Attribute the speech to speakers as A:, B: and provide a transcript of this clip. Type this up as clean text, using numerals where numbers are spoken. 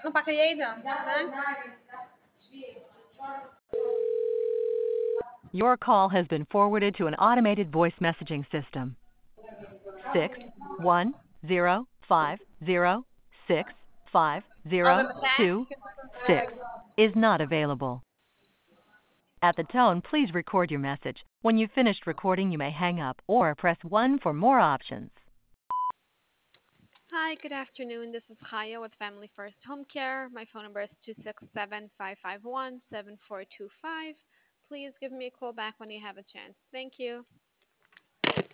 A: Não pakai yaydım. Ha?
B: Your call has been forwarded to an automated voice messaging system. 610506502 is not available. At the tone, please record your message. When you've finished recording, you may hang up or press 1 for more options.
C: Hi, good afternoon. This is Chaya with Family First Home Care. My phone number is 267-551-7425. Please give me a call back when you have a chance. Thank you.